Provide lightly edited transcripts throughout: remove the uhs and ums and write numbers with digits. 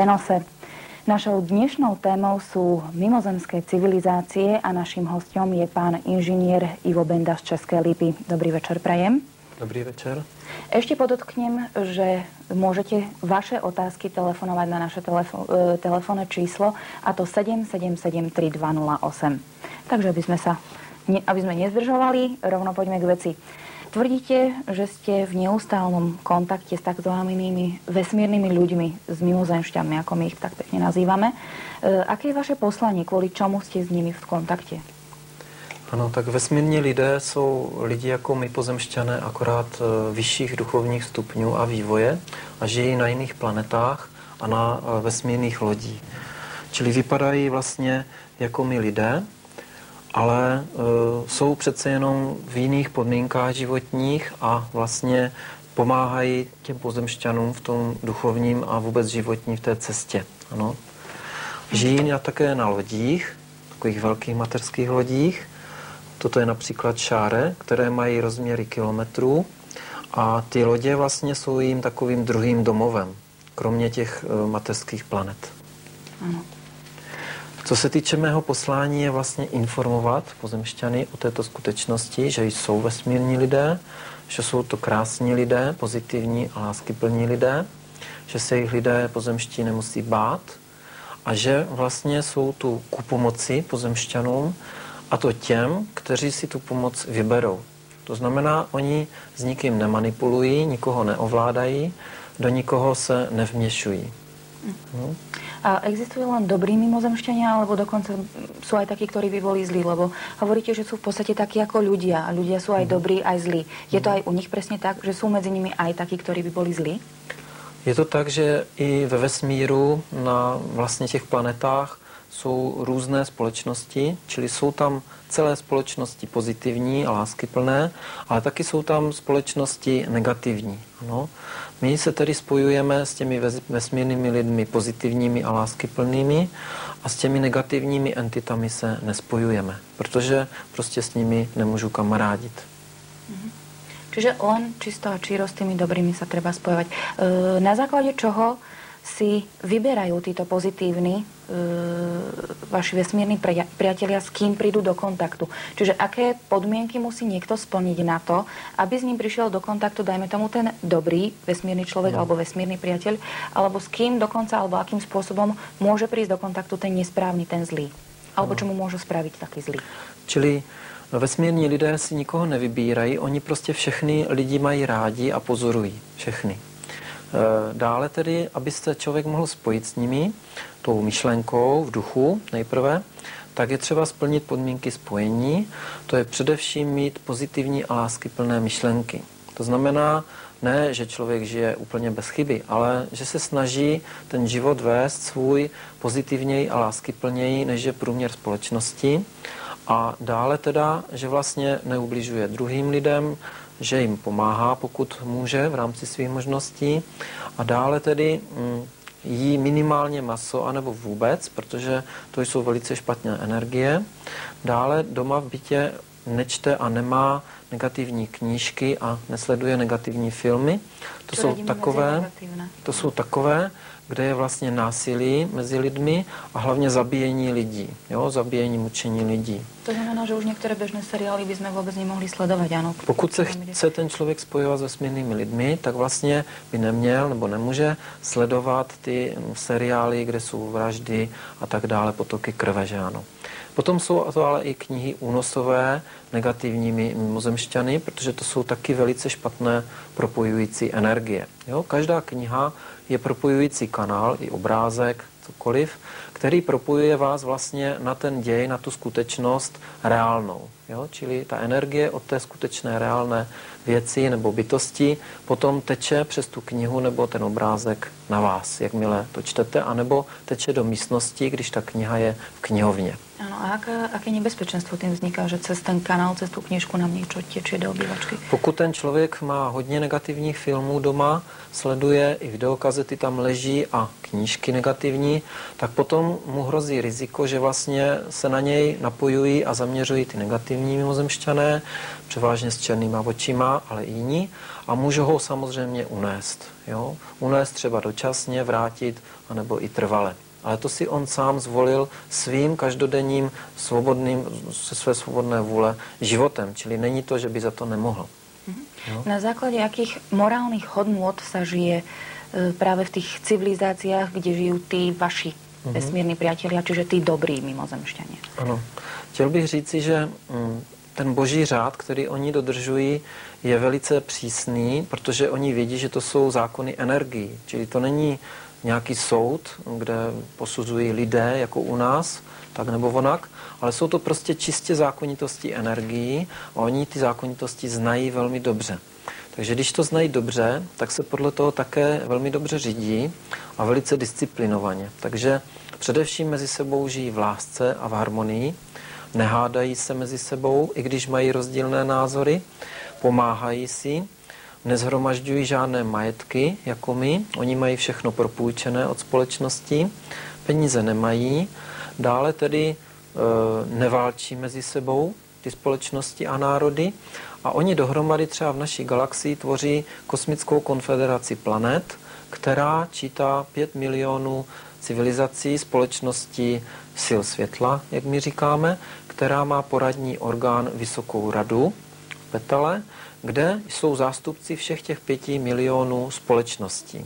prenose. Našou dnešnou témou sú mimozemské civilizácie a naším hosťom je pán inžinier Ivo Benda z Českej Lípy. Dobrý večer prajem. Dobrý večer. Ešte podotknem, že môžete vaše otázky telefonovať na naše telefónne číslo, a to 7773208. Takže aby sme nezdržovali, rovno poďme k veci. Tvrdíte, že ste v neustálom kontakte s takzvanými vesmírnymi ľuďmi, s mimozemšťanmi, ako my ich tak pekne nazývame. Aké je vaše poslanie? Kvôli čomu ste s nimi v kontakte? Ano, tak vesmírní lidé jsou lidi jako my pozemšťané, akorát vyšších duchovních stupňů a vývoje a žijí na jiných planetách a na vesmírných lodích. Čili vypadají vlastně jako my lidé, ale jsou přece jenom v jiných podmínkách životních a vlastně pomáhají těm pozemšťanům v tom duchovním a vůbec životní v té cestě. Ano. Žijí také na lodích, takových velkých mateřských lodích. Toto je například šáre, které mají rozměry kilometrů a ty lodě vlastně jsou jim takovým druhým domovem, kromě těch mateřských planet. Ano. Co se týče mého poslání, je vlastně informovat pozemšťany o této skutečnosti, že jsou vesmírní lidé, že jsou to krásní lidé, pozitivní a láskyplní lidé, že se jich lidé pozemští nemusí bát a že vlastně jsou tu ku pomoci pozemšťanům, a to těm, kteří si tu pomoc vyberou. To znamená, oni s nikým nemanipulují, nikoho neovládají, do nikoho se nevměšují. A existujú len dobrí mimozemšťania, alebo dokonca sú aj takí, ktorí by boli zlí? Lebo hovoríte, že sú v podstate takí ako ľudia a ľudia sú aj dobrí, aj zlí. Je to aj u nich presne tak, že sú medzi nimi aj takí, ktorí by boli zlí? Je to tak, že i ve vesmíru na vlastně těch planetách jsou různé společnosti, čili jsou tam celé společnosti pozitivní a láskyplné, ale taky jsou tam společnosti negativní. Ano. My se tedy spojujeme s těmi vesmírnými lidmi pozitivními a láskyplnými a s těmi negativními entitami se nespojujeme, protože prostě s nimi nemůžu kamarádit. Čiže len čisto a číro s tými dobrými sa treba spojovať. Na základe čoho si vyberajú títo pozitívni vaši vesmírni priatelia, s kým prídu do kontaktu? Čiže aké podmienky musí niekto splniť na to, aby s ním prišiel do kontaktu, dajme tomu ten dobrý vesmírny človek alebo vesmírny priateľ, alebo s kým dokonca, alebo akým spôsobom môže prísť do kontaktu ten nesprávny, ten zlý? Alebo čo mu môžu spraviť taký zlý? Čili vesmírní lidé si nikoho nevybírají, oni prostě všechny lidi mají rádi a pozorují. Všechny. Dále tedy, aby se člověk mohl spojit s nimi, tou myšlenkou v duchu nejprve, tak je třeba splnit podmínky spojení. To je především mít pozitivní a láskyplné myšlenky. To znamená, ne, že člověk žije úplně bez chyby, ale že se snaží ten život vést svůj pozitivněji a láskyplněji, než je průměr společnosti. A dále teda, že vlastně neubližuje druhým lidem, že jim pomáhá, pokud může v rámci svých možností. A dále tedy jí minimálně maso, anebo vůbec, protože to jsou velice špatné energie. Dále doma v bytě nečte a nemá negativní knížky a nesleduje negativní filmy. To jsou takové, kde je vlastně násilí mezi lidmi a hlavně zabíjení lidí, zabíjení, mučení lidí. To znamená, že už některé běžné seriály bychom vůbec nemohli sledovat, ano? Pokud se chce ten člověk spojovat s vesmírnými lidmi, tak vlastně by neměl nebo nemůže sledovat ty seriály, kde jsou vraždy a tak dále, potoky krve, že ano. Potom jsou to ale i knihy únosové negativními mimozemšťany, protože to jsou taky velice špatné propojující energie. Každá kniha je propojující kanál, i obrázek, cokoliv, který propojuje vás vlastně na ten děj, na tu skutečnost reálnou. Čili ta energie od té skutečné reálné věci nebo bytosti potom teče přes tu knihu nebo ten obrázek na vás, jakmile to čtete, anebo teče do místnosti, když ta kniha je v knihovně. Áno, a aké nebezpečenstvo tým vzniká, že cez ten kanál, cez tú knižku nám niečo tečie do obývačky? Pokud ten člověk má hodně negativních filmů doma, sleduje i videokazety tam leží a knížky negativní, tak potom mu hrozí riziko, že vlastně se na něj napojují a zaměřují ty negativní pozitivní mimozemšťané, převážně s černýma očima, ale i jiní, a můžou ho samozřejmě unést. Jo? Unést třeba dočasně, vrátit, anebo i trvale. Ale to si on sám zvolil svým každodenním svobodným, se své svobodné vůle životem. Čili není to, že by za to nemohl. Jo? Na základě jakých morálnych hodnôt sa žije práve v tých civilizáciách, kde žijú tí vaši vesmírní priatelia, čiže tí dobrí mimozemšťania? Ano. Chtěl bych říci, že ten boží řád, který oni dodržují, je velice přísný, protože oni vědí, že to jsou zákony energií. Čili to není nějaký soud, kde posuzují lidé, jako u nás, tak nebo onak, ale jsou to prostě čistě zákonitosti energií a oni ty zákonitosti znají velmi dobře. Takže když to znají dobře, tak se podle toho také velmi dobře řídí a velice disciplinovaně. Takže především mezi sebou žijí v lásce a v harmonii, nehádají se mezi sebou, i když mají rozdílné názory, pomáhají si, nezhromažďují žádné majetky, jako my. Oni mají všechno propůjčené od společnosti, peníze nemají, dále tedy neválčí mezi sebou ty společnosti a národy a oni dohromady třeba v naší galaxii tvoří kosmickou konfederaci planet, která čítá 5 milionů civilizací, společností sil světla, jak my říkáme, která má poradní orgán Vysokou radu v Petale, kde jsou zástupci všech těch 5 milionů společností.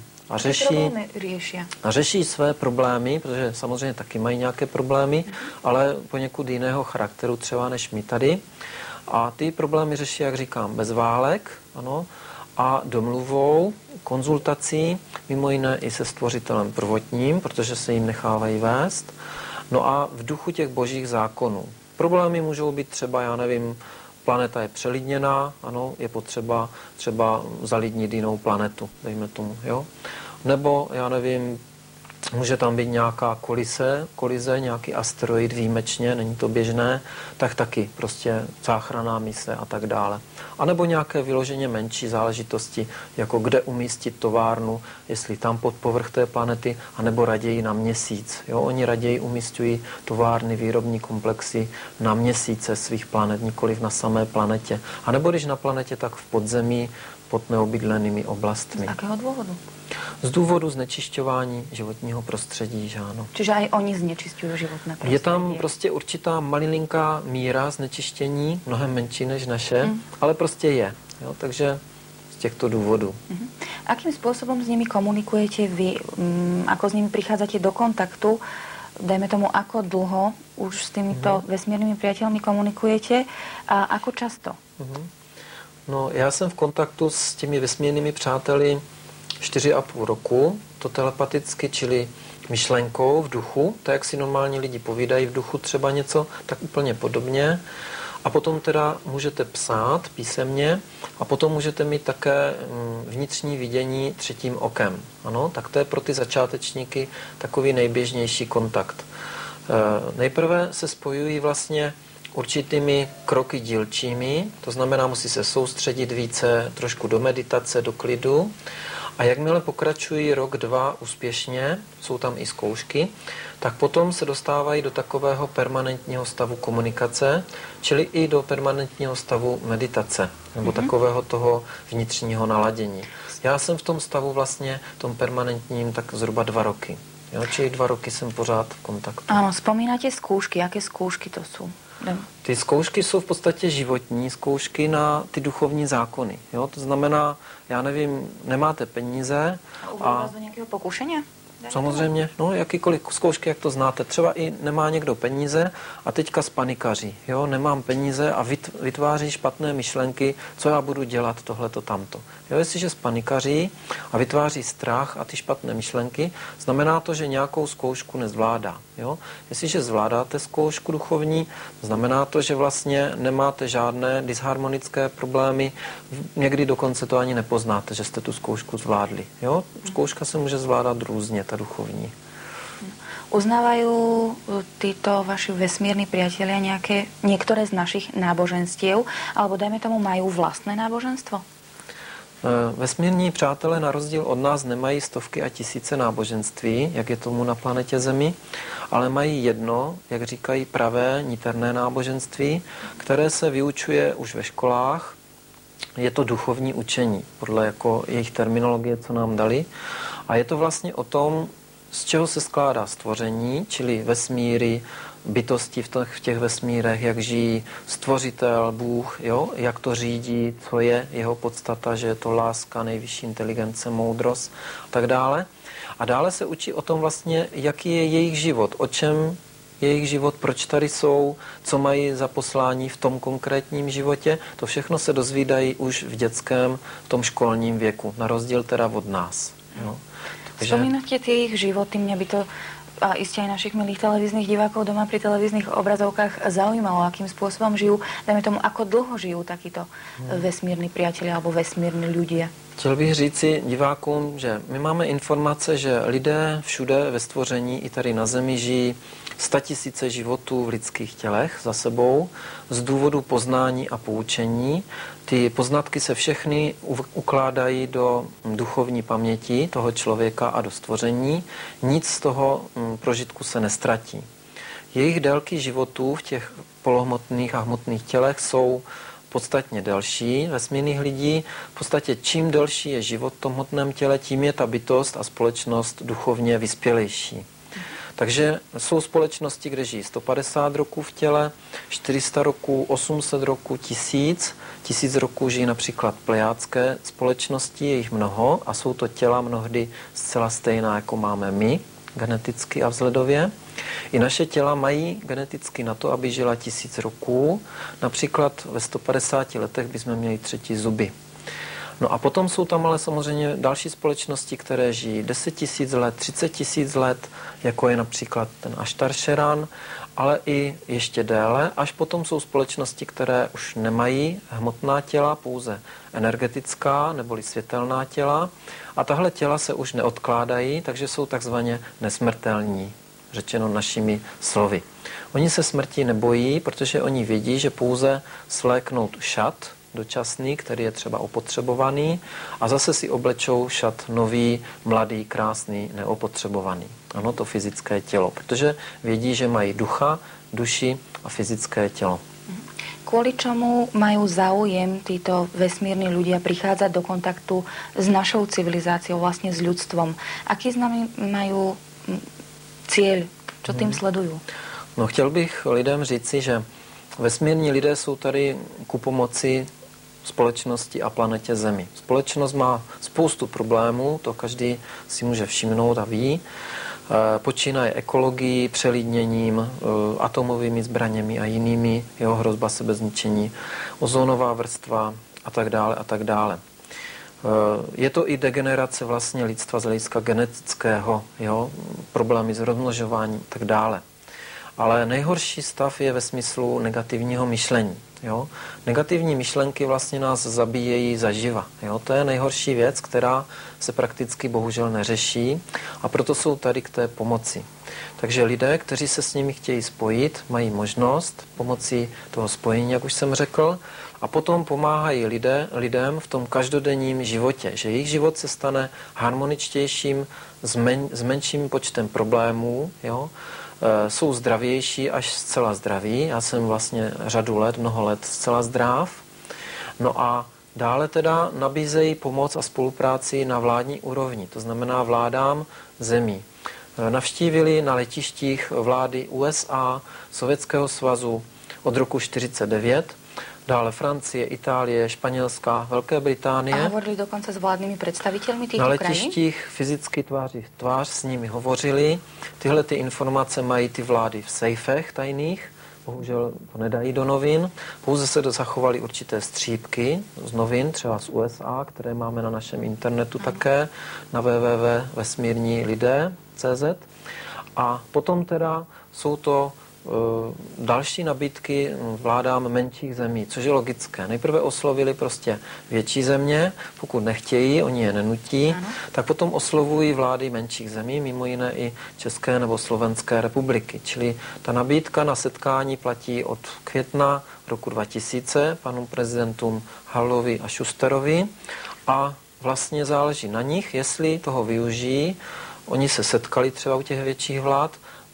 A řeší své problémy, protože samozřejmě taky mají nějaké problémy, ale poněkud jiného charakteru třeba než my tady. A ty problémy řeší, jak říkám, bez válek, ano, a domluvou, konzultací, mimo jiné i se stvořitelem prvotním, protože se jim nechávají vést. No a v duchu těch božích zákonů. Problémy můžou být třeba, já nevím, planeta je přelidněná, ano, je potřeba třeba zalidnit jinou planetu, dejme tomu, jo. Nebo, já nevím, může tam být nějaká kolize, nějaký asteroid výjimečně, není to běžné, tak taky prostě záchranná mise a tak dále. A nebo nějaké vyloženě menší záležitosti, jako kde umístit továrnu, jestli tam pod povrch té planety, anebo raději na Měsíc. Jo? Oni raději umístují továrny, výrobní komplexy na měsíce svých planet, nikoliv na samé planetě. A nebo když na planetě, tak v podzemí, pod neobydlenými oblastmi. Z jakého důvodu? Z důvodu znečišťování životního prostředí, že ano. Čiže aj oni znečišťují životné prostředí. Je tam prostě určitá malinká míra znečištění, mnohem menší než naše, ale prostě je. Jo? Takže z těchto důvodů. Akým způsobem s nimi komunikujete vy? Ako s nimi prichádzate do kontaktu? Dajme tomu, ako dlho už s týmito vesmírnymi priateľmi komunikujete a ako často? No, já jsem v kontaktu s těmi vesmírnými přáteli 4,5 roku, to telepaticky, čili myšlenkou v duchu, tak jak si normální lidi povídají v duchu třeba něco, tak úplně podobně. A potom teda můžete psát písemně a potom můžete mít také vnitřní vidění třetím okem. Ano, tak to je pro ty začátečníky takový nejběžnější kontakt. Nejprve se spojují vlastně určitými kroky dílčími, to znamená, musí se soustředit více trošku do meditace, do klidu. A jakmile pokračují rok, 2 úspěšně, jsou tam i zkoušky, tak potom se dostávají do takového permanentního stavu komunikace, čili i do permanentního stavu meditace, nebo takového toho vnitřního naladění. Já jsem v tom stavu vlastně, tom permanentním, tak zhruba 2 roky. Jo, čili 2 roky jsem pořád v kontaktu. Ano, vzpomínáte zkoušky, jaké zkoušky to jsou? Ty zkoušky jsou v podstatě životní zkoušky na ty duchovní zákony. Jo? To znamená, já nevím, nemáte peníze. A uvedl vás do nějakého pokušení? Samozřejmě, no jakýkoliv zkoušky, jak to znáte. Třeba i nemá někdo peníze a teďka spanikaří. Jo, nemám peníze a vytváří špatné myšlenky, co já budu dělat, tohleto, tamto. Jo, jestliže spanikaří a vytváří strach a ty špatné myšlenky, znamená to, že nějakou zkoušku nezvládá. Jo? Jestliže zvládáte zkoušku duchovní, znamená to, že vlastně nemáte žádné disharmonické problémy, někdy dokonce to ani nepoznáte, že jste tu zkoušku zvládli. Jo? Zkouška se může zvládat různě, ta duchovní. Uznávají títo vaši vesmírní priatelia některé z našich náboženstiev, alebo dajme tomu mají vlastné náboženstvo? Vesmírní přátelé na rozdíl od nás nemají stovky a tisíce náboženství, jak je tomu na planetě Zemi, ale mají jedno, jak říkají, pravé niterné náboženství, které se vyučuje už ve školách. Je to duchovní učení, podle jako jejich terminologie, co nám dali. A je to vlastně o tom, z čeho se skládá stvoření, čili vesmíry, bytosti v těch vesmírech, jak žijí stvořitel, Bůh, jo? Jak to řídí, co je jeho podstata, že je to láska, nejvyšší inteligence, moudrost a tak dále. A dále se učí o tom vlastně, jaký je jejich život, o čem jejich život, proč tady jsou, co mají za poslání v tom konkrétním životě. To všechno se dozvídají už v dětském, v tom školním věku, na rozdíl teda od nás. Jo? Spomínate tie ich životy, mňa by to a iste aj našich milých televíznych divákov doma pri televíznych obrazovkách zaujímalo, akým spôsobom žijú, dajme tomu, ako dlho žijú takíto vesmírni priatelia alebo vesmírni ľudia. Chtěl bych říci divákům, že my máme informace, že lidé všude ve stvoření i tady na Zemi žijí 100 000 životů v lidských tělech za sebou z důvodu poznání a poučení. Ty poznatky se všechny ukládají do duchovní paměti toho člověka a do stvoření. Nic z toho prožitku se nestratí. Jejich délky životů v těch polohmotných a hmotných tělech jsou podstatně delší vesmírných lidí. V podstatě čím delší je život v tom hmotném těle, tím je ta bytost a společnost duchovně vyspělejší. Takže jsou společnosti, kde žijí 150 roků v těle, 400 roků, 800 roků, 1000. 1000 roků žijí například plejádské společnosti, je jich mnoho a jsou to těla mnohdy zcela stejná, jako máme my, geneticky a vzhledově. I naše těla mají geneticky na to, aby žila 1000 roků. Například ve 150 letech bychom měli 3 zuby. No a potom jsou tam ale samozřejmě další společnosti, které žijí 10 000 let, 30 000 let, jako je například ten Aštar-Šeran, ale i ještě déle. Až potom jsou společnosti, které už nemají hmotná těla, pouze energetická neboli světelná těla. A tahle těla se už neodkládají, takže jsou takzvaně nesmrtelní, řečeno našimi slovy. Oni se smrti nebojí, protože oni vědí, že pouze svléknout šat dočasný, který je třeba opotřebovaný, a zase si oblečou šat nový, mladý, krásný, neopotřebovaný. Ano, to fyzické tělo, protože vědí, že mají ducha, duši a fyzické tělo. Kvôli čomu majú záujem títo vesmírni ľudia prichádzať do kontaktu s našou civilizáciou, vlastne s ľudstvom? Aký s nami majú cieľ? Čo tým sledujú? No, chtěl bych lidem říci, že vesmírní lidé jsou tady ku pomoci společnosti a planetě Zemi. Společnost má spoustu problémů, to každý si může všimnout a ví. Počínaje ekologií, přelidněním, atomovými zbraněmi a jinými, jeho hrozba sebezničení, ozónová vrstva a tak dále a tak dále. Je to i degenerace vlastně lidstva z hlediska genetického, jo? Problémy s rozmnožováním a tak dále. Ale nejhorší stav je ve smyslu negativního myšlení. Jo? Negativní myšlenky vlastně nás zabíjejí zaživa. Jo? To je nejhorší věc, která se prakticky bohužel neřeší, a proto jsou tady k té pomoci. Takže lidé, kteří se s nimi chtějí spojit, mají možnost pomocí toho spojení, jak už jsem řekl, a potom pomáhají lidem v tom každodenním životě, že jejich život se stane harmoničtějším s menším počtem problémů, jo? Jsou zdravější až zcela zdraví. Já jsem vlastně mnoho let zcela zdrav. No a dále teda nabízejí pomoc a spolupráci na vládní úrovni, to znamená vládám zemí. Navštívili na letištích vlády USA, Sovětského svazu od roku 1949, dále Francie, Itálie, Španělská, Velké Británie. A hovorili dokonce s vládnymi představitelmi těchto krajín? Na letištích fyzicky tváří v tvář s nimi hovořili. Tyhle ty informace mají ty vlády v sejfech tajných. Bohužel to nedají do novin. Pouze se zachovaly určité střípky z novin, třeba z USA, které máme na našem internetu také, na www.vesmírnilidé.cz. A potom teda jsou to další nabídky vládám menších zemí, což je logické. Nejprve oslovili prostě větší země, pokud nechtějí, oni je nenutí, tak potom oslovují vlády menších zemí, mimo jiné i České nebo Slovenské republiky. Čili ta nabídka na setkání platí od května roku 2000 panu prezidentům Havlovi a Schusterovi a vlastně záleží na nich, jestli toho využijí. Oni se setkali třeba u těch větších vlád,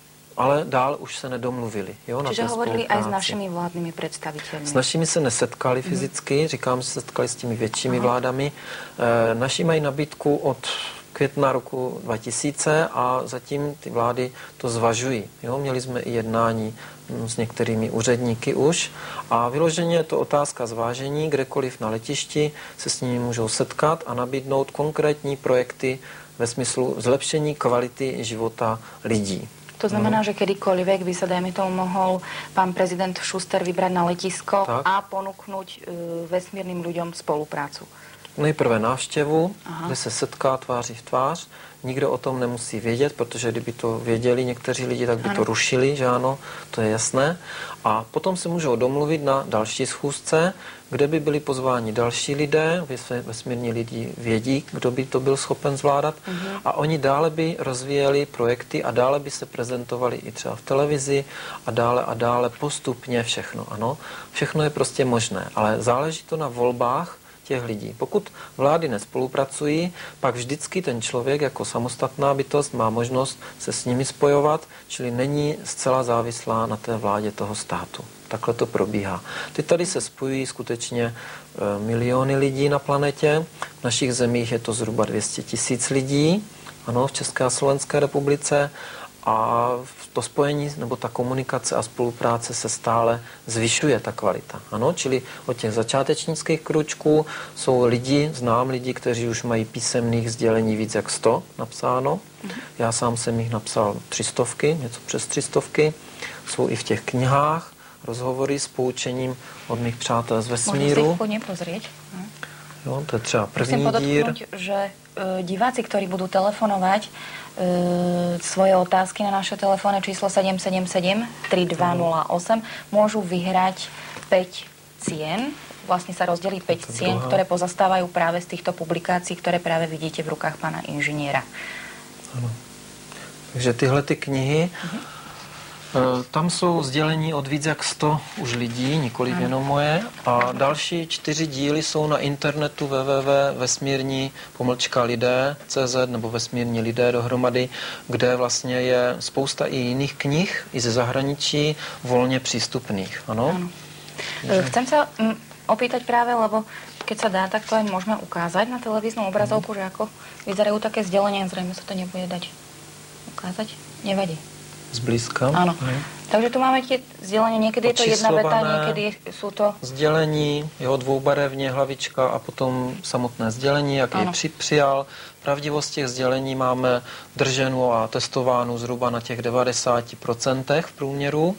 ale dál už se nedomluvili. Jo, čiže hovorili aj s našimi vládnymi představiteli. S našimi se nesetkali fyzicky, říkám, že se setkali s těmi většími vládami. Naši mají nabídku od května roku 2000 a zatím ty vlády to zvažují. Jo, měli jsme i jednání s některými úředníky už a vyloženě je to otázka zvážení, kdekoliv na letišti se s nimi můžou setkat a nabídnout konkrétní projekty ve smyslu zlepšení kvality života lidí. To znamená, že kedykoľvek by sa, dajme tomu, mohol pán prezident Schuster vybrať na letisko a ponúknuť vesmírnym ľuďom spoluprácu. Nejprve návštěvu, kde se setká tváří v tvář. Nikdo o tom nemusí vědět, protože kdyby to věděli někteří lidi, tak by to rušili, že ano, to je jasné. A potom se můžou domluvit na další schůzce, kde by byli pozváni další lidé, vesmírní lidi vědí, kdo by to byl schopen zvládat a oni dále by rozvíjeli projekty a dále by se prezentovali i třeba v televizi a dále postupně všechno, ano. Všechno je prostě možné, ale záleží to na volbách těch lidí. Pokud vlády nespolupracují, pak vždycky ten člověk jako samostatná bytost má možnost se s nimi spojovat, čili není zcela závislá na té vládě toho státu. Takhle to probíhá. Teď tady se spojují skutečně miliony lidí na planetě. V našich zemích je to zhruba 200 000 lidí, ano, v České a Slovenské republice. A to spojení nebo ta komunikace a spolupráce se stále zvyšuje, ta kvalita. Ano, čili od těch začátečnických kručků jsou znám lidi, kteří už mají písemných sdělení víc jak 100 napsáno. Já sám jsem jich napsal 300, něco přes 300. Jsou i v těch knihách rozhovory s poučením od mých přátel z vesmíru. Můžu si ich pozrieť? Jo, to je třeba první dír. Musím podotknúť, že diváci, ktorí budú telefonovať svoje otázky na naše telefónne číslo 777-3208, môžu vyhrať 5 cien. Vlastne sa rozdelí 5 cien, ktoré pozastávajú práve z týchto publikácií, ktoré práve vidíte v rukách pána inžiniera. Ano. Takže tyhle ty knihy, tam jsou sdělení od víc jak 100 už lidí, nikoliv jenom moje. A další 4 díly jsou na internetu www.vesmírní-lidé.cz nebo vesmírní lidé dohromady, kde vlastně je spousta i jiných knih, i ze zahraničí, volně přístupných. Ano? Chcem sa opýtať práve, lebo keď sa dá, tak to aj môžeme ukázať na televíznu obrazovku, že ako vyzerajú také sdelenia, zrejme sa to nebude dať ukázať. Nevadí. Zblízka. Áno. Takže tu máme tie sdělení, někdy je to jedna veta, někdy jsou to... Sdělení, jeho dvoubarevně, hlavička a potom samotné sdělení, jak je přijal. Pravdivost těch sdělení máme drženou a testovánu zhruba na těch 90% v průměru.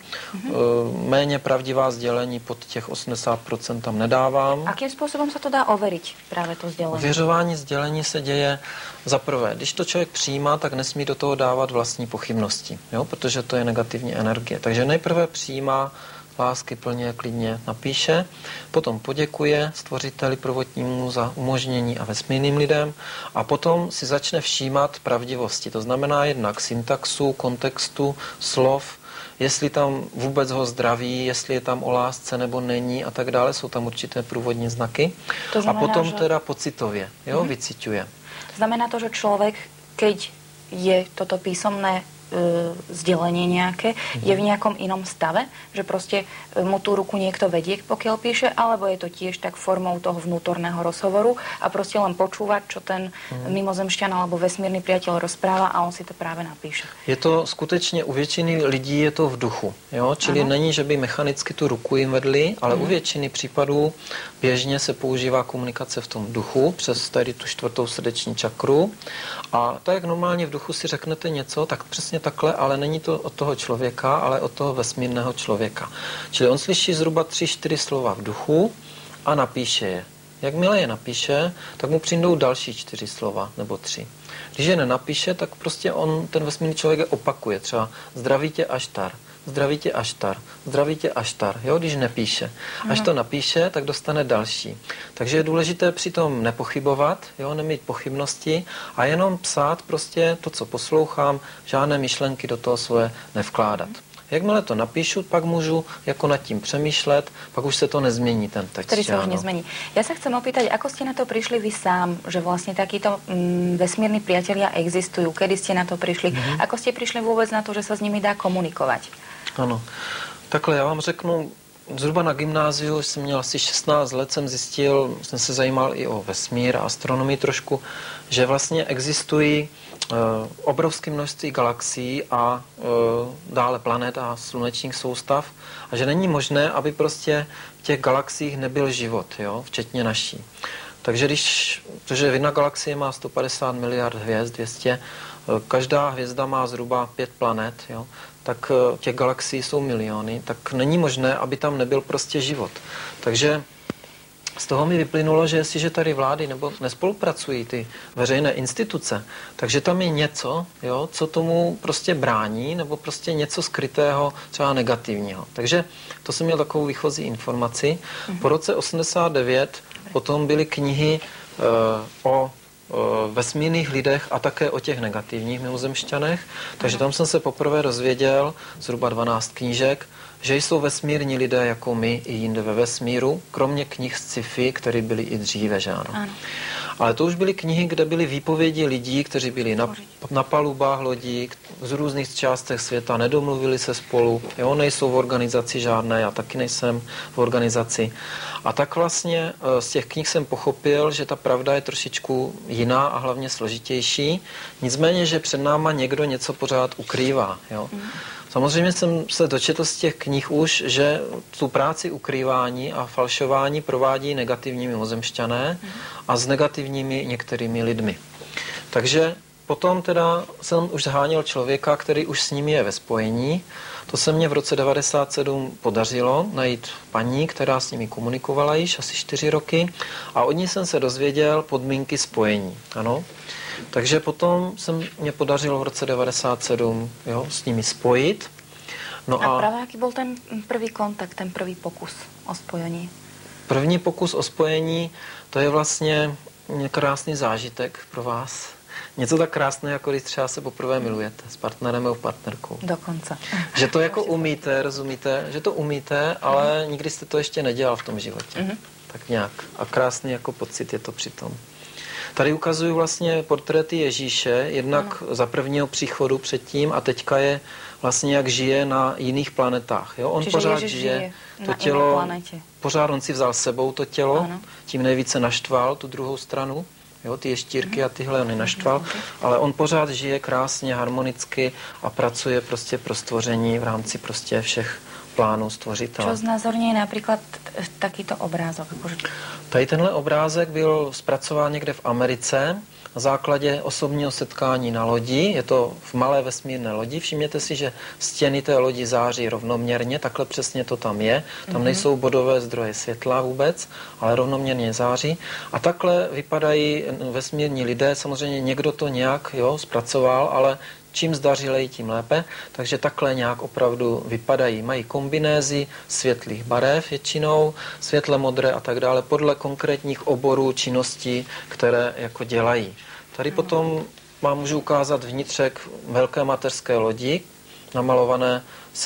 Méně pravdivá sdělení pod těch 80% tam nedávám. Akým způsobem se to dá overiť, právě to sdělení? Ověřování sdělení se děje za prvé. Když to člověk přijímá, tak nesmí do toho dávat vlastní pochybnosti, jo? Protože to je negativní energie. Takže nejprve přijímá, láskyplně, klidně napíše, potom poděkuje stvořiteli prvotnímu za umožnění a vesmírným lidem a potom si začne všímat pravdivosti. To znamená jednak syntaxu, kontextu, slov, jestli tam vůbec ho zdraví, jestli je tam o lásce nebo není a tak dále, jsou tam určité průvodní znaky. To znamená, a potom teda pocitově, jo, vyciťuje. Znamená to, že člověk, keď je toto písomné sdělení nějaké, je v nějakom inom stave, že prostě mu tu ruku niekto vedie, pokiaľ píše, alebo je to tiež tak formou toho vnútorného rozhovoru a prostě len počúvať, čo ten mimozemšťan alebo vesmírny priateľ rozpráva a on si to právě napíše. Je to skutečně u většiny lidí je to v duchu, jo? Čili není, že by mechanicky tu ruku jim vedli, ale u většiny případů běžně se používá komunikace v tom duchu přes tady tu 4. srdeční čakru a tak jak normálně v duchu si řeknete něco, tak přesně takhle, ale není to od toho člověka, ale od toho vesmírného člověka. Čili on slyší zhruba 3-4 slova v duchu a napíše je. Jakmile je napíše, tak mu přijdou další 4 slova nebo 3. Když je nenapíše, tak prostě ten vesmírný člověk je opakuje. Třeba zdraví tě Aštar, zdraví tě Aštar, zdraví tě Aštar, jo, když nepíše. Až to napíše, tak dostane další. Takže je důležité přitom nepochybovat, jo, nemít pochybnosti a jenom psát prostě to, co poslouchám, žádné myšlenky do toho svoje nevkládat. Jakmile to napíšu, pak můžu jako nad tím přemýšlet, pak už se to nezmění, ten text. Ktorý sa už nezmení. Ja sa chcem opýtať, ako ste na to prišli vy sám, že vlastne takíto vesmírni priatelia existujú? Kedy ste na to prišli? Ako ste prišli vôbec na to, že sa s nimi dá komunikovať? Ano. Takhle já vám řeknu, zhruba na gymnáziu jsem měl asi 16 let, jsem zjistil, jsem se zajímal i o vesmír a astronomii trošku, že vlastně existují obrovské množství galaxií a dále planet a slunečních soustav a že není možné, aby prostě v těch galaxiích nebyl život, jo, včetně naší. Takže protože jedna galaxie má 150 miliard hvězd, 200, každá hvězda má zhruba 5 planet, jo, tak těch galaxií jsou miliony, tak není možné, aby tam nebyl prostě život. Takže z toho mi vyplynulo, že jestliže tady vlády nebo nespolupracují ty veřejné instituce, takže tam je něco, jo, co tomu prostě brání, nebo prostě něco skrytého, třeba negativního. Takže to jsem měl takovou výchozí informaci. Po roce 89 potom byly knihy o vesmírných lidech a také o těch negativních mimozemšťanech. Takže tam jsem se poprvé dozvěděl, zhruba 12 knížek, že jsou vesmírní lidé jako my i jinde ve vesmíru, kromě knih z sci-fi, které byly i dříve, že ano. Ale to už byly knihy, kde byly výpovědi lidí, kteří byli na palubách lodí z různých částech světa, nedomluvili se spolu, jo, nejsou v organizaci žádné, já taky nejsem v organizaci. A tak vlastně z těch knih jsem pochopil, že ta pravda je trošičku jiná a hlavně složitější. Nicméně, že před náma někdo něco pořád ukrývá. Jo. Samozřejmě jsem se dočetl z těch knih už, že tu práci ukrývání a falšování provádí negativní mimozemšťané a s negativními některými lidmi. Takže potom teda jsem už zháněl člověka, který už s nimi je ve spojení. To se mně v roce 1997 podařilo najít paní, která s nimi komunikovala již asi 4 roky a od ní jsem se dozvěděl podmínky spojení. Ano. Takže potom mě podařilo v roce 1997 s nimi spojit. No a právě jaký byl ten první kontakt, ten první pokus o spojení? První pokus o spojení, to je vlastně krásný zážitek pro vás. Něco tak krásné, jako když třeba se poprvé milujete s partnerem nebo partnerkou. Dokonce. Že to jako umíte, rozumíte? Že to umíte, ale nikdy jste to ještě nedělal v tom životě. Tak nějak. A krásný jako pocit je to přitom. Tady ukazuju vlastně portréty Ježíše, jednak za prvního příchodu předtím a teďka je vlastně jak žije na jiných planetách. Jo? On pořád žije to tělo, pořád on si vzal sebou to tělo, tím nejvíce naštval tu druhou stranu. Jo, ty ještírky a tyhle on naštval, ale on pořád žije krásně, harmonicky a pracuje prostě pro stvoření v rámci prostě všech plánů stvořitele. Čo znázorňuje například takýto obrázek? Tady tenhle obrázek byl zpracován někde v Americe na základě osobního setkání na lodi. Je to v malé vesmírné lodi. Všimněte si, že stěny té lodi září rovnoměrně, takhle přesně to tam je. Tam nejsou bodové zdroje světla vůbec, ale rovnoměrně září. A takhle vypadají vesmírní lidé. Samozřejmě někdo to nějak zpracoval, ale čím zdařilej, tím lépe. Takže takhle nějak opravdu vypadají. Mají kombinézy světlých barev většinou, světle modré a tak dále, podle konkrétních oborů činností, které jako dělají. Tady potom vám můžu ukázat vnitřek velké mateřské lodi, namalované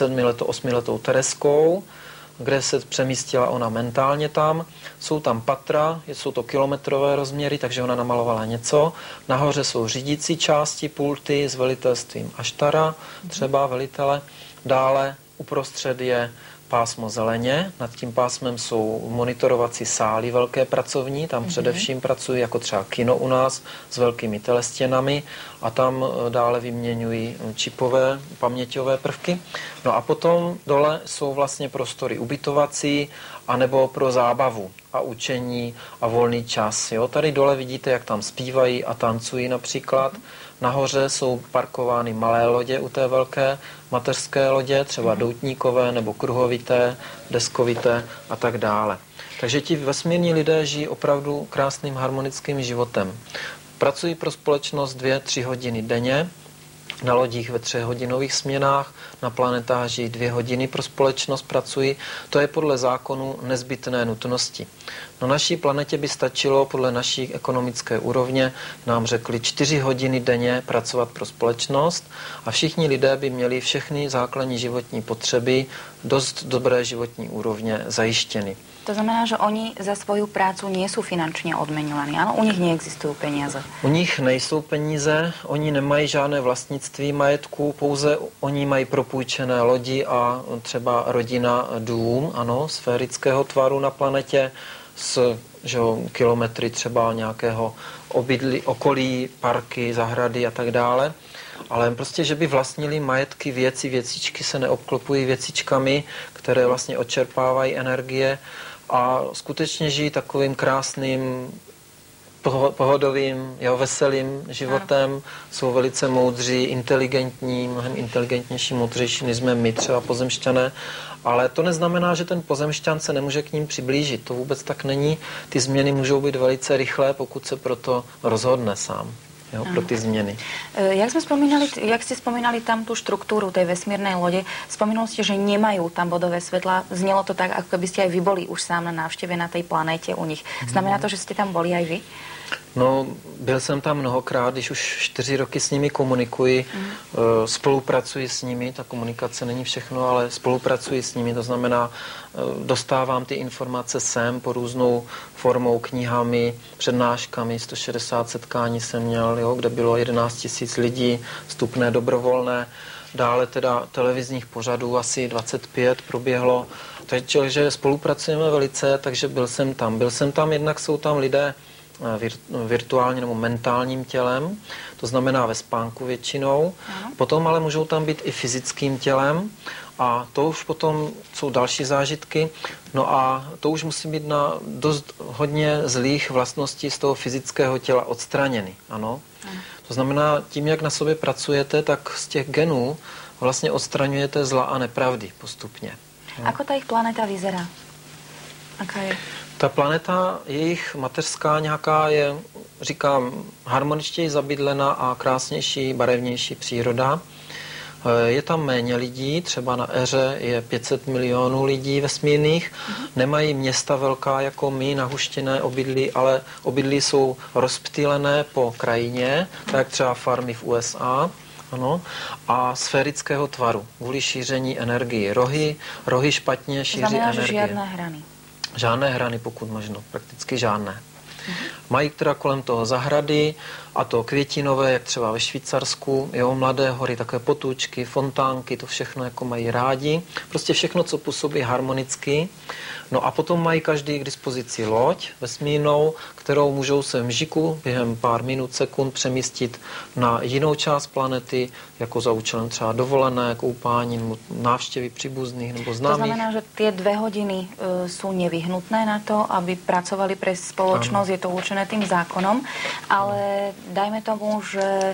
8letou Tereskou, kde se přemístila ona mentálně tam. Jsou tam patra, jsou to kilometrové rozměry, takže ona namalovala něco. Nahoře jsou řídící části, pulty s velitelstvím Aštara, třeba velitele. Dále uprostřed je pásmo zeleně, nad tím pásmem jsou monitorovací sály velké pracovní, tam především pracují jako třeba kino u nás s velkými telestěnami a tam dále vyměňují čipové, paměťové prvky. No a potom dole jsou vlastně prostory ubytovací anebo pro zábavu a učení a volný čas. Jo? Tady dole vidíte, jak tam zpívají a tancují například. Nahoře jsou parkovány malé lodě u té velké mateřské lodě, třeba doutníkové nebo kruhovité, deskovité a tak dále. Takže ti vesmírní lidé žijí opravdu krásným harmonickým životem. Pracují pro společnost 2-3 hodiny denně na lodích ve 3hodinových směnách, na planetáži 2 hodiny pro společnost pracují. To je podle zákonu nezbytné nutnosti. Na naší planetě by stačilo podle naší ekonomické úrovně, nám řekli 4 hodiny denně pracovat pro společnost a všichni lidé by měli všechny základní životní potřeby dost dobré životní úrovně zajištěny. To znamená, že oni za svoju prácu nie sú finančne odmeňovaní. Áno, u nich neexistujú peniaze. U nich nejsou peníze, oni nemají žádné vlastnictví majetku, pouze oni mají propůjčené lodi a třeba rodina dům, ano, sférického tvaru na planetě s kilometry třeba nějakého okolí, parky, zahrady a tak dále. Ale prostě, že by vlastnili majetky, věcičky se neobklopují věcičkami, které vlastně odčerpávají energie a skutečně žijí takovým krásným, pohodovým, veselým životem. Jsou velice moudří, inteligentní, mnohem inteligentnější, moudřejší, než jsme my třeba pozemšťané. Ale to neznamená, že ten pozemšťan se nemůže k ním přiblížit. To vůbec tak není. Ty změny můžou být velice rychlé, pokud se proto rozhodne sám. Pro ty změny. Jak ste spomínali tam tú štruktúru tej vesmírnej lode, spomínali ste, že nemajú tam bodové svetla. Znelo to tak, ako keby ste aj vy boli už sám na návšteve na tej planéte u nich. Znamená to, že ste tam boli aj vy? No, byl jsem tam mnohokrát, když už 4 roky s nimi komunikuji, spolupracuji s nimi, ta komunikace není všechno, ale spolupracuji s nimi, to znamená, dostávám ty informace sem po různou formou, knihami, přednáškami, 160 setkání jsem měl, kde bylo 11 000 lidí, vstupné, dobrovolné, dále teda televizních pořadů asi 25 proběhlo, takže spolupracujeme velice, takže byl jsem tam, jednak jsou tam lidé virtuálně nebo mentálním tělem, to znamená ve spánku většinou. Potom ale můžou tam být i fyzickým tělem a to už potom jsou další zážitky. No a to už musí být na dost hodně zlých vlastností z toho fyzického těla odstraněny. Ano. To znamená, tím, jak na sobě pracujete, tak z těch genů vlastně odstraňujete zla a nepravdy postupně. Ako ta jejich planeta vyzerá? Aká je? Ta planeta, jejich mateřská nějaká je, říkám, harmoničtěji zabydlená a krásnější, barevnější příroda. Je tam méně lidí, třeba na Eře je 500 milionů lidí vesmírných. Nemají města velká jako my, nahuštěné obydlí, ale obydlí jsou rozptýlené po krajině, tak jak třeba farmy v USA. Ano, a sférického tvaru, kvůli šíření energie. Rohy špatně šíří energie. Znamená, že žádné hrany. Žádné hrany, pokud možno, prakticky žádné. Mají teda kolem toho zahrady, a to květinové, jak třeba ve Švýcarsku, mladé hory, takové potůčky, fontánky, to všechno jako mají rádi. Prostě všechno, co působí harmonicky. No a potom mají každý k dispozici loď vesmírnou, kterou můžou se v mžiku během pár minut, sekund přemístit na jinou část planety, jako za účelem třeba dovolené, koupání nebo návštěvy příbuzných nebo známých. To znamená, že tie 2 hodiny sú nevyhnutné na to, aby pracovali pre spoločnosť, je to určené tým zákonom, ale dajme tomu, že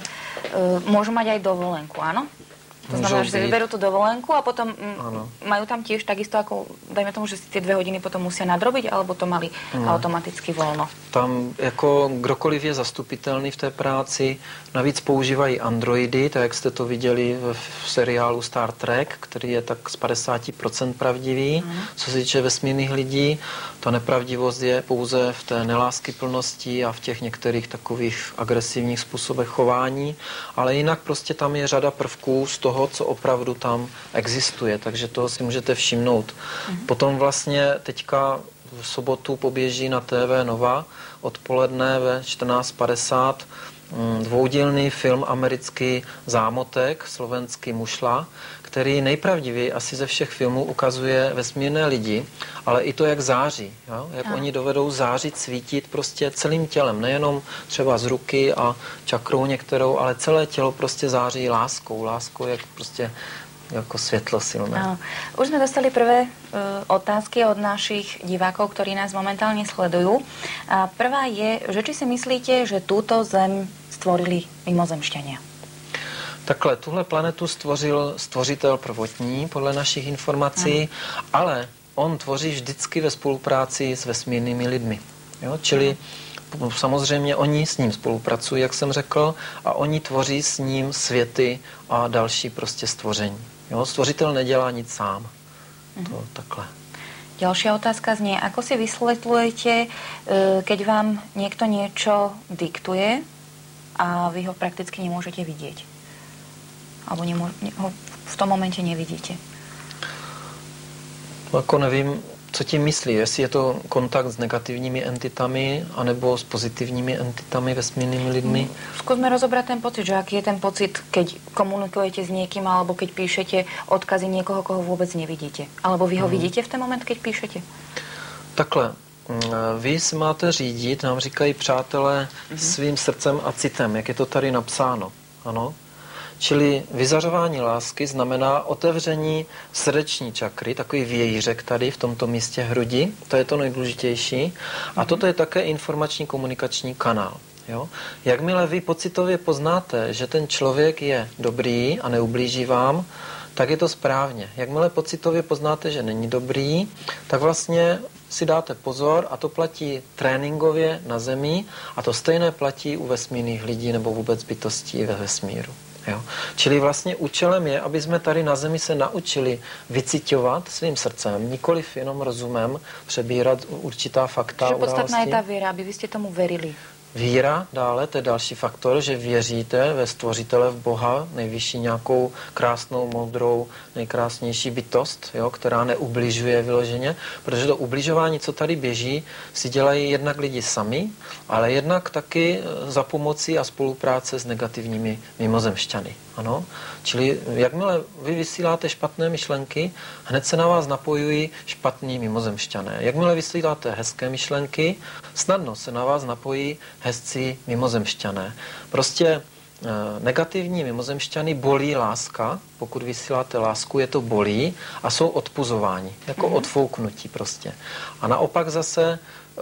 môžu mať aj dovolenku, áno? To znamená, že si vyberú tú dovolenku a potom majú tam tiež takisto, ako dajme tomu, že si tie 2 hodiny potom musia nadrobiť, alebo to mali automaticky voľno? Tam jako kdokoliv je zastupitelný v té práci, navíc používají androidy, tak jak jste to viděli v seriálu Star Trek, který je tak z 50% pravdivý, co se týče vesmírných lidí. Ta nepravdivost je pouze v té neláskyplnosti a v těch některých takových agresivních způsobech chování, ale jinak prostě tam je řada prvků z toho, co opravdu tam existuje, takže toho si můžete všimnout. Potom vlastně teďka v sobotu poběží na TV Nova odpoledne ve 14:50 dvoudílný film americký Zámotek, slovenský Mušla, který nejpravdivěji asi ze všech filmů ukazuje vesmírné lidi, ale i to, jak září. Jo? Jak oni dovedou zářit, svítit prostě celým tělem, nejenom třeba z ruky a čakrou některou, ale celé tělo prostě září láskou. Láskou jak prostě jako světlo silné. Áno. Už sme dostali prvé otázky od našich divákov, ktorí nás momentálne sledujú. A prvá je, že či si myslíte, že túto zem stvorili mimozemšťania? Takhle, tuhle planetu stvořil stvořitel prvotní, podle našich informací, ale on tvoří vždycky ve spolupráci s vesmírnými lidmi. Jo? Čili samozřejmě oni s ním spolupracují, jak jsem řekl, a oni tvoří s ním světy a další prostě stvoření. Jo? Stvořitel nedělá nic sám. To takhle. Ďalšia otázka znie, ako si vysvetľujete, keď vám niekto niečo diktuje a vy ho prakticky nemôžete vidieť? Alebo ho v tom momente nevidíte? Jako nevím, co tím myslí. Jestli je to kontakt s negativními entitami anebo s pozitivními entitami, vesmírnymi lidmi. Skúsme rozobrať ten pocit, že aký je ten pocit, keď komunikujete s niekým alebo keď píšete odkazy niekoho, koho vôbec nevidíte. Alebo vy ho vidíte v ten moment, keď píšete? Takhle. Vy si máte řídit, nám říkají přátelé, svým srdcem a citem, jak je to tady napsáno. Ano? Čili vyzařování lásky znamená otevření srdeční čakry, takový vějířek tady v tomto místě hrudi, to je to nejdůležitější. A toto je také informační komunikační kanál. Jo? Jakmile vy pocitově poznáte, že ten člověk je dobrý a neublíží vám, tak je to správně. Jakmile pocitově poznáte, že není dobrý, tak vlastně si dáte pozor a to platí tréninkově na Zemi a to stejné platí u vesmírných lidí nebo vůbec bytostí ve vesmíru. Jo. Čili vlastně účelem je, aby jsme tady na Zemi se naučili vyciťovat svým srdcem, nikoliv jenom rozumem přebírat určitá fakta, události. Podstatná je ta víra, aby vy jste tomu verili. Víra dále, to je další faktor, že věříte ve stvořitele, v Boha, nejvyšší nějakou krásnou, moudrou, nejkrásnější bytost, jo, která neubližuje vyloženě, protože to ubližování, co tady běží, si dělají jednak lidi sami, ale jednak taky za pomocí a spolupráce s negativními mimozemšťany. Ano? Čili jakmile vy vysíláte špatné myšlenky, hned se na vás napojují špatní mimozemšťané. Jakmile vysíláte hezké myšlenky, snadno se na vás napojí hezcí mimozemšťané. Prostě negativní mimozemšťany bolí láska, pokud vysíláte lásku, je to bolí a jsou odpuzováni, jako odfouknutí prostě. A naopak zase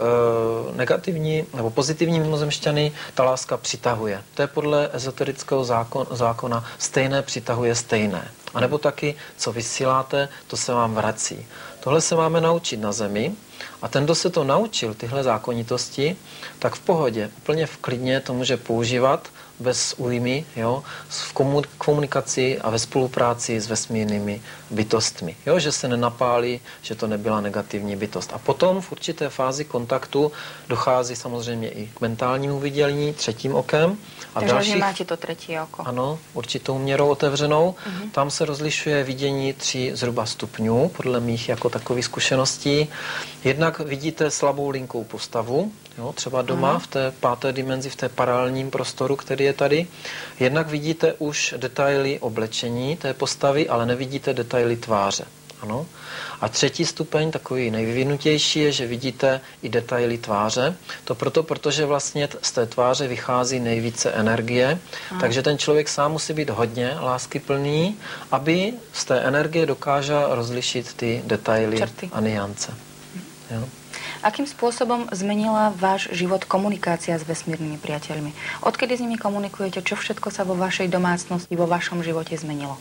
negativní nebo pozitivní mimozemšťany ta láska přitahuje. To je podle ezoterického zákona stejné přitahuje stejné. A nebo taky, co vysíláte, to se vám vrací. Tohle se máme naučit na Zemi a ten, kdo se to naučil, tyhle zákonitosti, tak v pohodě, úplně v klidně to může používat bez újmy, jo, v komunikaci a ve spolupráci s vesmírnými bytostmi. Jo, že se nenapálí, že to nebyla negativní bytost. A potom v určité fázi kontaktu dochází samozřejmě i k mentálnímu vidění třetím okem. A takže dalších, máte to třetí oko. Ano, určitou měrou otevřenou. Tam se rozlišuje vidění 3 zhruba stupňů, podle mých jako takových zkušeností. Jednak vidíte slabou linkou postavu, jo, třeba doma v té 5. dimenzi, v té paralelním prostoru, který je tady. Jednak vidíte už detaily oblečení té postavy, ale nevidíte detaily tváře. Ano. A 3. stupeň, takový nejvyvinutější, je, že vidíte i detaily tváře. To proto, protože vlastně z té tváře vychází nejvíce energie, takže ten člověk sám musí být hodně láskyplný, aby z té energie dokázal rozlišit ty detaily čerty a niance. Jo. Akým spôsobom zmenila váš život komunikácia s vesmírnymi priateľmi? Odkedy s nimi komunikujete? Čo všetko sa vo vašej domácnosti, vo vašom živote zmenilo?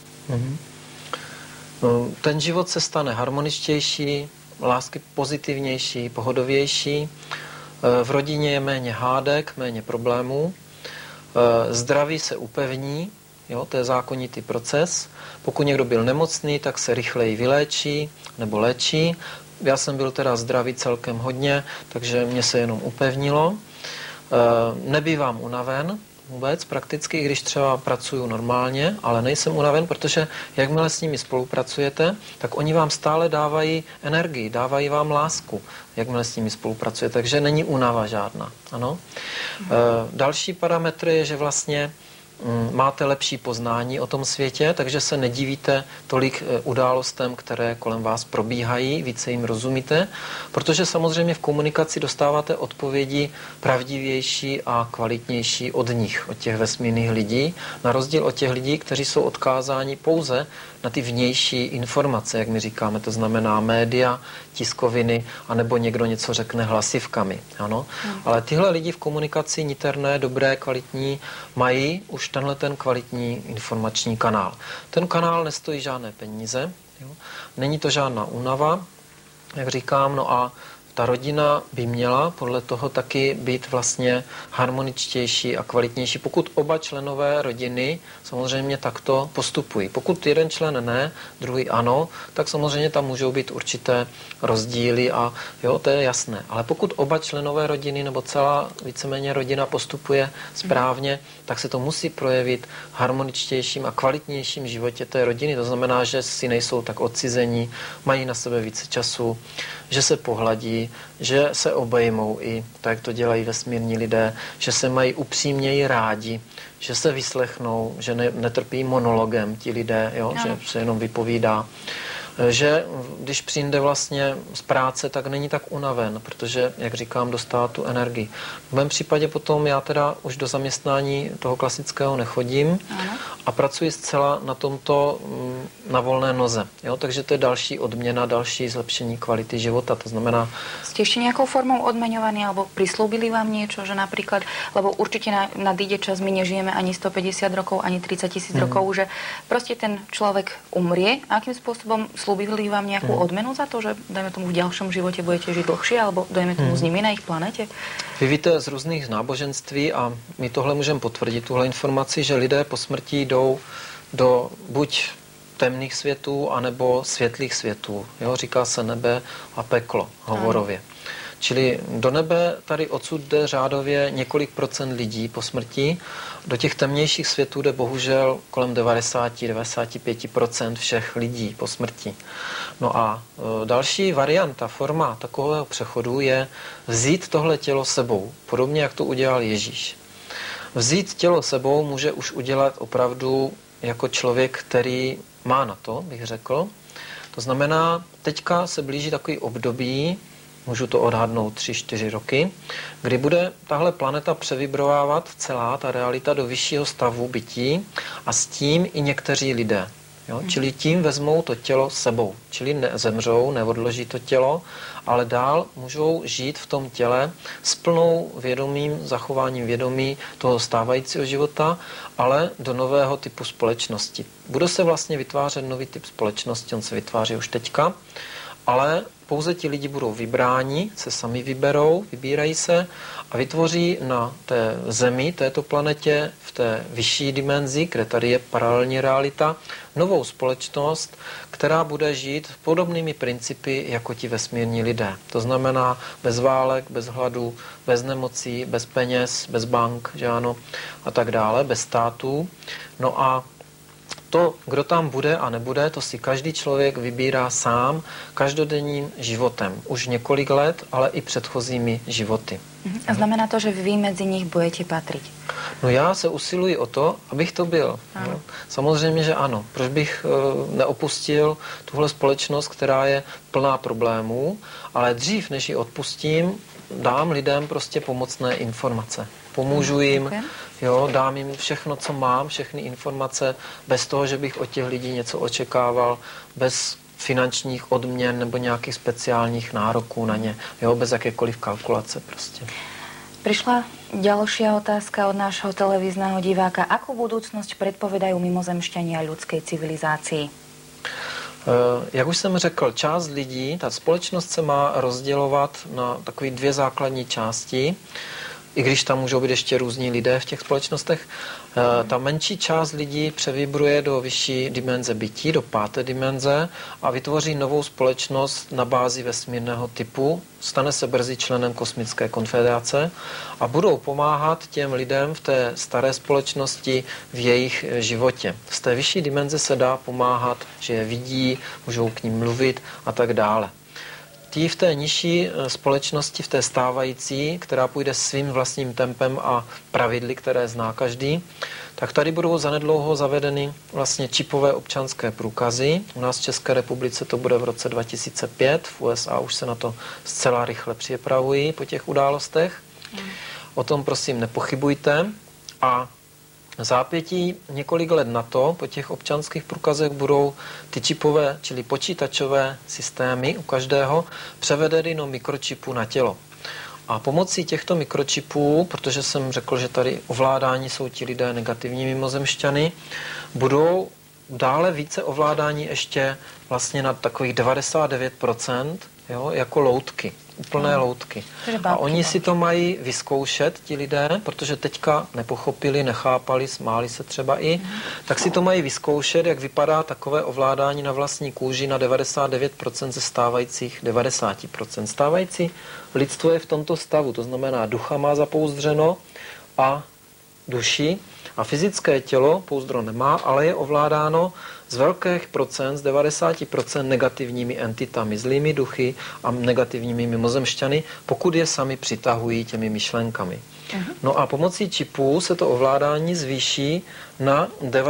No, ten život se stane harmoničtější, lásky pozitivnější, pohodovější. V rodině je méně hádek, méně problémů. Zdraví se upevní, jo, to je zákonitý proces. Pokud někdo byl nemocný, tak se rychleji vyléčí nebo léčí. Já jsem byl teda zdravý celkem hodně, takže mě se jenom upevnilo. Nebývám unaven vůbec prakticky, když třeba pracuju normálně, ale nejsem unaven, protože jakmile s nimi spolupracujete, tak oni vám stále dávají energii, dávají vám lásku, jakmile s nimi spolupracujete, takže není únava žádná. Ano? Další parametr je, že vlastně máte lepší poznání o tom světě, takže se nedivíte tolik událostem, které kolem vás probíhají, více jim rozumíte, protože samozřejmě v komunikaci dostáváte odpovědi pravdivější a kvalitnější od nich, od těch vesmírných lidí, na rozdíl od těch lidí, kteří jsou odkázáni pouze na ty vnější informace, jak my říkáme, to znamená média, tiskoviny, anebo někdo něco řekne hlasivkami. Ano? Ale tyhle lidi v komunikaci niterné, dobré, kvalitní, mají už tenhle ten kvalitní informační kanál. Ten kanál nestojí žádné peníze, jo? Není to žádná únava, jak říkám, no a ta rodina by měla podle toho taky být vlastně harmoničtější a kvalitnější. Pokud oba členové rodiny samozřejmě takto postupují. Pokud jeden člen ne, druhý ano, tak samozřejmě tam můžou být určité rozdíly a jo, to je jasné. Ale pokud oba členové rodiny nebo celá víceméně rodina postupuje správně, tak se to musí projevit v harmoničtějším a kvalitnějším životě té rodiny. To znamená, že si nejsou tak odcizení, mají na sebe více času, že se pohladí, že se obejmou i tak, jak to dělají vesmírní lidé, že se mají upřímněji rádi, že se vyslechnou, že netrpí monologem ti lidé, jo, že se jenom vypovídá. Že když přijde vlastně z práce, tak není tak unaven, protože, jak říkám, dostává tu energii. V mém případě potom já teda už do zaměstnání toho klasického nechodím a pracuji zcela na tomto na volné noze. Jo? Takže to je další odměna, další zlepšení kvality života. To znamená... Ste ešte nejakou formou odmeňovaní alebo prislúbili vám niečo, že napríklad, lebo určite nadíde čas, my nežijeme ani 150 rokov, ani 30 000 rokov, že proste ten človek umrie. Akým spôsobom slúbili vám nejakú odmenu za to, že dajme tomu v ďalšom živote budete žiť dlhšie, alebo dajme tomu s nimi na ich planete? Vy víte z různých náboženství a my tohle můžeme potvrdit, tuhle informaci, že lidé po smrti jdou do buď temných světů, anebo světlých světů. Jo, říká se nebe a peklo, hovorově. Čili do nebe tady odsud jde řádově několik procent lidí po smrti. Do těch temnějších světů jde bohužel kolem 90-95% všech lidí po smrti. No a další varianta, forma takového přechodu je vzít tohle tělo sebou, podobně jak to udělal Ježíš. Vzít tělo sebou může už udělat opravdu jako člověk, který má na to, bych řekl. To znamená, teďka se blíží takový období, můžu to odhadnout 3-4 roky, kdy bude tahle planeta převibrovávat celá ta realita do vyššího stavu bytí a s tím i někteří lidé. Jo? Čili tím vezmou to tělo sebou. Čili nezemřou, neodloží to tělo, ale dál můžou žít v tom těle s plnou vědomím, zachováním vědomí toho stávajícího života, ale do nového typu společnosti. Bude se vlastně vytvářet nový typ společnosti, on se vytváří už teďka, ale pouze ti lidi budou vybráni, se sami vyberou, vybírají se a vytvoří na té Zemi, této planetě, v té vyšší dimenzi, kde tady je paralelní realita, novou společnost, která bude žít podobnými principy jako ti vesmírní lidé. To znamená bez válek, bez hladu, bez nemocí, bez peněz, bez bank, že ano, a tak dále, bez států. No a to, kdo tam bude a nebude, to si každý člověk vybírá sám každodenním životem. Už několik let, ale i předchozími životy. A znamená to, že vy mezi nich budete patriť? No já se usiluji o to, abych to byl. No. Samozřejmě, že ano. Proč bych neopustil tuhle společnost, která je plná problémů, ale dřív, než ji odpustím, dám lidem prostě pomocné informace. Pomůžu jim, jo, dám jim všechno, co mám, všechny informace, bez toho, že bych od těch lidí něco očekával, bez finančních odměn nebo nějakých speciálních nároků na ně, jo, bez jakékoliv kalkulace prostě. Prišla ďalšia otázka od nášho televízneho diváka. Akú budúcnosť predpovedajú mimozemšťania ľudskej civilizácii? Jak už jsem řekl, část lidí, ta společnost se má rozdělovat na takové dvě základní části, i když tam můžou být ještě různí lidé v těch společnostech. Ta menší část lidí převibruje do vyšší dimenze bytí, do 5. dimenze a vytvoří novou společnost na bázi vesmírného typu, stane se brzy členem kosmické konfederace a budou pomáhat těm lidem v té staré společnosti v jejich životě. Z té vyšší dimenze se dá pomáhat, že je vidí, můžou k ním mluvit a tak dále. Tí v té nižší společnosti, v té stávající, která půjde svým vlastním tempem a pravidly, které zná každý, tak tady budou zanedlouho zavedeny vlastně čipové občanské průkazy. U nás v České republice to bude v roce 2005, v USA už se na to zcela rychle připravují po těch událostech. O tom prosím nepochybujte. A zápětí několik let na to, po těch občanských průkazech budou ty čipové, čili počítačové systémy u každého převedeny do mikročipů na tělo. A pomocí těchto mikročipů, protože jsem řekl, že tady ovládání jsou ti lidé negativní mimozemšťany, budou dále více ovládání ještě vlastně na takových 99%, jo, jako loutky. úplné loutky. A oni si to mají vyzkoušet, ti lidé, protože teďka nepochopili, nechápali, smáli se třeba i, tak si to mají vyzkoušet, jak vypadá takové ovládání na vlastní kůži na 99% ze stávajících 90%. Stávající lidstvo je v tomto stavu, to znamená ducha má zapouzdřeno a duši a fyzické tělo pouzdro nemá, ale je ovládáno z velkých procent, z 90% negativními entitami, zlými duchy a negativními mimozemšťany, pokud je sami přitahují těmi myšlenkami. No a pomocí čipů se to ovládání zvýší na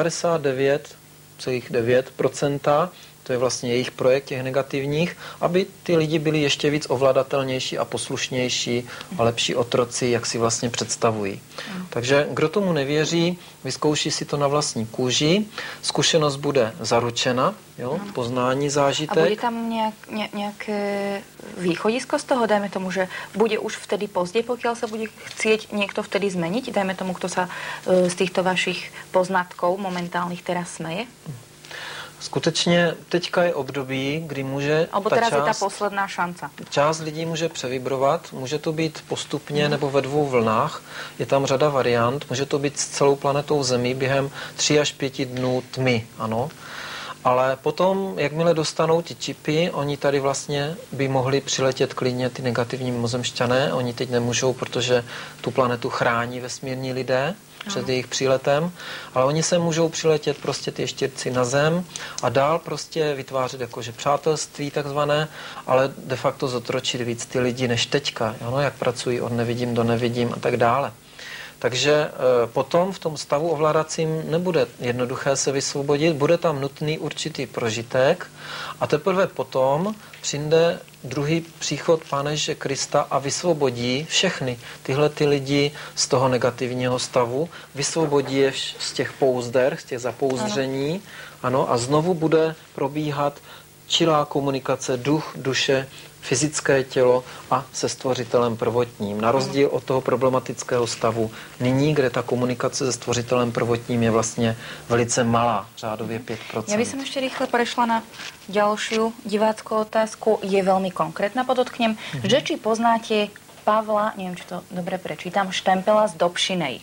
99,9%, to je vlastně jejich projekt těch negativních, aby ty lidi byli ještě víc ovladatelnější a poslušnější a lepší otroci, jak si vlastně představují. Takže kdo tomu nevěří, vyzkouší si to na vlastní kůži, zkušenost bude zaručena, jo, poznání, zážitek. A bude tam nejaké východisko z toho? Dajme tomu, že bude už vtedy pozdě, pokiaľ sa bude chcieť niekto vtedy zmeniť? Dajme tomu, kto sa z týchto vašich poznatkov momentálnych teraz smeje? Skutečně teďka je období, kdy může teraz je ta posledná šanca. Část lidí může převibrovat, může to být postupně nebo ve 2 vlnách. Je tam řada variant, může to být s celou planetou Zemi během 3 až 5 dnů tmy, ano. Ale potom, jakmile dostanou ty čipy, oni tady vlastně by mohli přiletět klidně ty negativní mimozemšťané. Oni teď nemůžou, protože tu planetu chrání vesmírní lidé před jejich příletem, ale oni se můžou přiletět prostě ty ještěrci na Zem a dál prostě vytvářet jakože přátelství takzvané, ale de facto zotročit víc ty lidi než teďka, ano, jak pracují od nevidím do nevidím a tak dále. Takže potom v tom stavu ovládacím nebude jednoduché se vysvobodit, bude tam nutný určitý prožitek a teprve potom přijde druhý příchod Pána Ježíše Krista a vysvobodí všechny tyhle ty lidi z toho negativního stavu, vysvobodí je z těch pouzder, z těch zapouzdření, ano, a znovu bude probíhat čilá komunikace duch, duše, fyzické tělo a se stvořitelem prvotním. Na rozdíl od toho problematického stavu nyní, kde ta komunikace se stvořitelem prvotním je vlastně velice malá, řádově 5%. Ja by som ešte rýchle prešla na ďalšiu divácku otázku. Je veľmi konkrétna, podotknem, že či poznáte Pavla, neviem, či to dobre prečítam, Štempela z Dobšinej.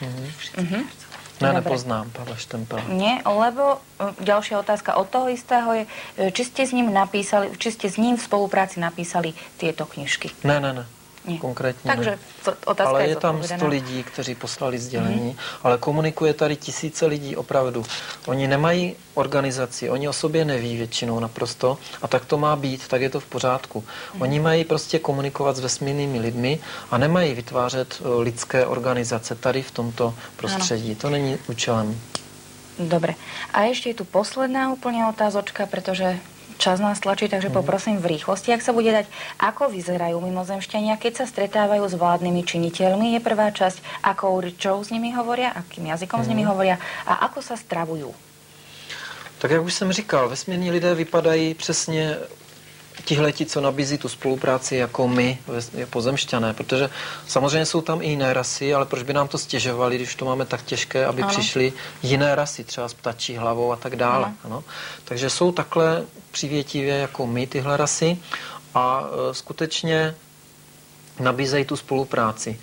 Ne, nepoznám Pavla Štempela. Nie, lebo ďalšia otázka od toho istého je, či ste s ním napísali, či ste s ním v spolupráci napísali tieto knižky. Ne. Konkrétně Takže otázka ale je tam 100 lidí, kteří poslali sdělení, ale komunikuje tady tisíce lidí opravdu. Oni nemají organizaci, oni o sobě neví většinou naprosto a tak to má být, tak je to v pořádku. Oni mají prostě komunikovat s vesmírnými lidmi a nemají vytvářet lidské organizace tady v tomto prostředí. To není účelem. Dobre. A ešte je tu posledná úplne otázočka, pretože čas nás tlačí, takže poprosím v rýchlosti, ak sa bude dať, ako vyzerajú mimozemšťania, keď sa stretávajú s vládnymi činiteľmi. Je prvá časť, akou rečou s nimi hovoria, akým jazykom s nimi hovoria a ako sa stravujú. Tak jak už jsem říkal, vesmírní lidé vypadají přesně tihleti, co nabízí tu spolupráci jako my, pozemšťané, protože samozřejmě jsou tam i jiné rasy, ale proč by nám to stěžovali, když to máme tak těžké, aby přišly jiné rasy, třeba s ptačí hlavou a tak dále. Ano. Takže jsou takhle přivětivě jako my, tyhle rasy a skutečně nabízejí tu spolupráci.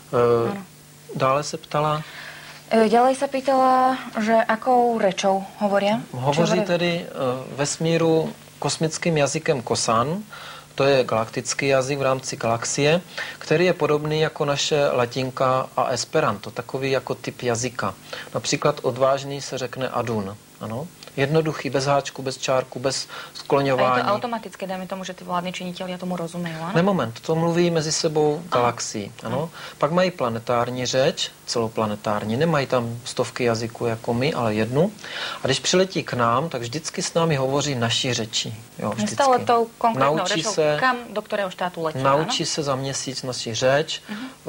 Dále se ptala... Ďalej sa pýtala, že akou rečou hovoria? Hovoří tedy vesmíru kosmickým jazykem Kosan, to je galaktický jazyk v rámci galaxie, který je podobný jako naše latinka a esperanto, takový jako typ jazyka. Například odvážný se řekne Adun, ano. Jednoduchý, bez háčku, bez čárku, bez skloňování. A je to automatické, dajme tomu, že ty vládní činitelia tomu rozumejí, ano? Ne, moment, to mluví mezi sebou galaxii, ano. Pak mají planetární řeč, celoplanetární, nemají tam stovky jazyků jako my, ale jednu. A když přiletí k nám, tak vždycky s námi hovoří naší řeči. Jo, vždycky. Stále tou konkrétnou řečou, kam, do kterého štátu letí, naučí se za měsíc naši řeč,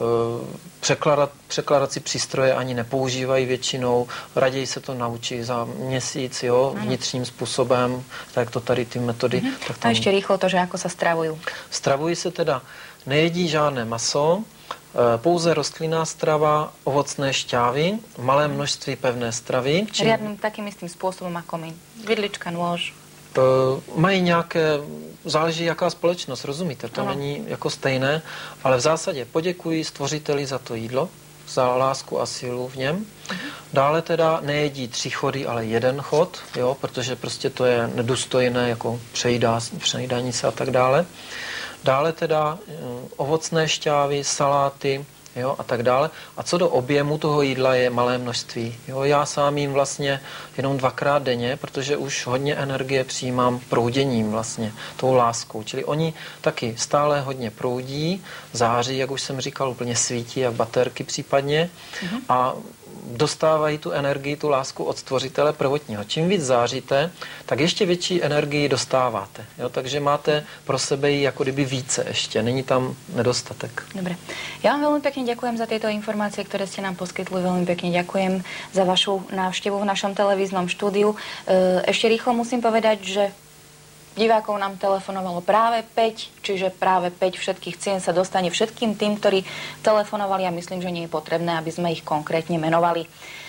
překladací přístroje ani nepoužívají většinou, raději se to naučí za měsíc, jo, vnitřním způsobem, tak to tady ty metody. Tak tam... A ještě rýchlo to, že ako sa stravujú. Stravují se teda, nejedí žádné maso, pouze rostlinná strava, ovocné šťávy, malé množství pevné stravy. Riadnym takým istým spôsobom ako my. Vidlička, nôž. Mají nějaké, záleží jaká společnost, rozumíte, to není jako stejné, ale v zásadě poděkuji stvořiteli za to jídlo, za lásku a sílu v něm. Dále teda nejedí 3 chody, ale 1 chod, jo, protože prostě to je nedůstojné, jako přejídání se a tak dále. Dále teda ovocné šťávy, saláty, jo, a tak dále. A co do objemu toho jídla je malé množství. Jo, já sám jím vlastně jenom 2krát denně, protože už hodně energie přijímám prouděním vlastně, tou láskou. Čili oni taky stále hodně proudí, září, jak už jsem říkal, úplně svítí, jak baterky případně. A dostávají tu energii, tu lásku od stvořitele prvotního. Čím víc záříte, tak ještě větší energii dostáváte. Jo? Takže máte pro sebe ji jako kdyby více ještě. Není tam nedostatek. Dobre. Ja vám veľmi pekne ďakujem za tieto informácie, ktoré ste nám poskytli. Veľmi pekne ďakujem za vašu návštevu v našom televíznom štúdiu. Ešte rýchlo musím povedať, že divákov nám telefonovalo práve 5, čiže práve 5 všetkých cien sa dostane všetkým tým, ktorí telefonovali a myslím, že nie je potrebné, aby sme ich konkrétne menovali.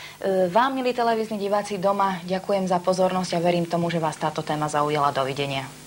Vám, milí televízni diváci doma, ďakujem za pozornosť a verím tomu, že vás táto téma zaujala. Dovidenia.